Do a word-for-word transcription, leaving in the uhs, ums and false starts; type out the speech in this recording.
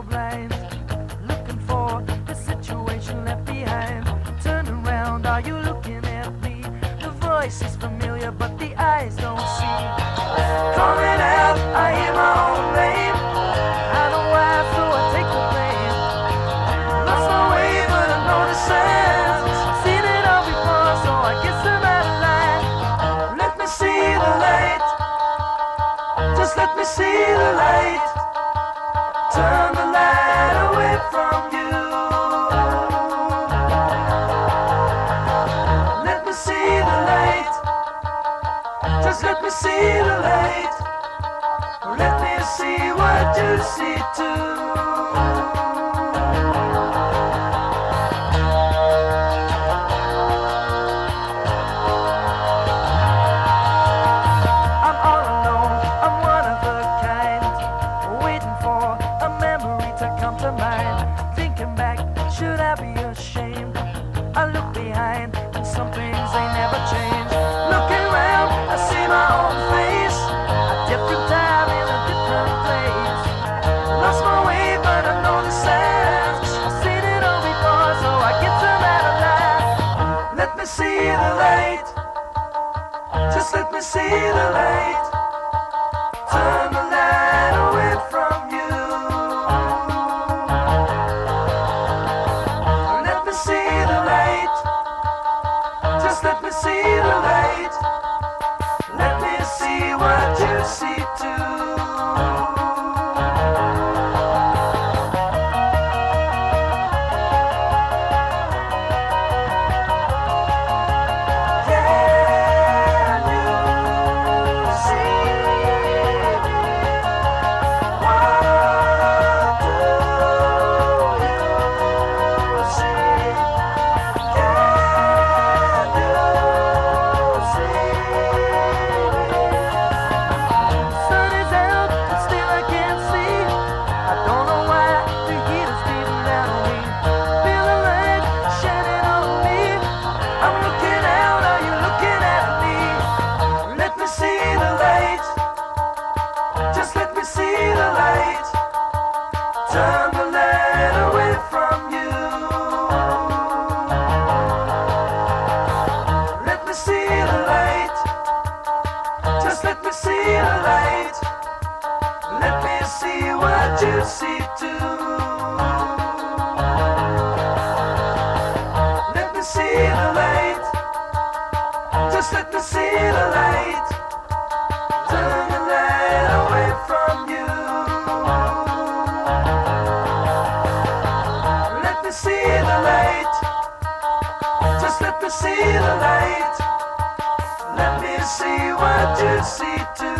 blind, looking for the situation left behind. Turn around, are you looking at me? The voice is familiar, but the eyes don't see. Calling out, I hear my own name. I know why, so I take the blame. Lost my way, but I know the signs. Seen it all before, so I guess I'm out of line. Let me see the light. Just let me see the light. Turn the light away from you. Let me see the light. Just let me see the light. Let me see what you see too. Thinking back, should I be ashamed? I look behind, and some things they never change. Looking around, I see my own face. A different time in a different place. Lost my way, but I know the signs. I've seen it all before, so I guess I'm out of line. Let me see the light. Just let me see the light. Turn the light away from you. Let me see the light. Let me see what you see too. Can you see me? What do you see? Just let me see the light. Turn the light away from you. Let me see the light. Just let me see the light. Let me see what you see too. Let me see the light. Just let me see the light. Turn the light away from you. Let me see the light. Just let me see the light. Let me see what you see too.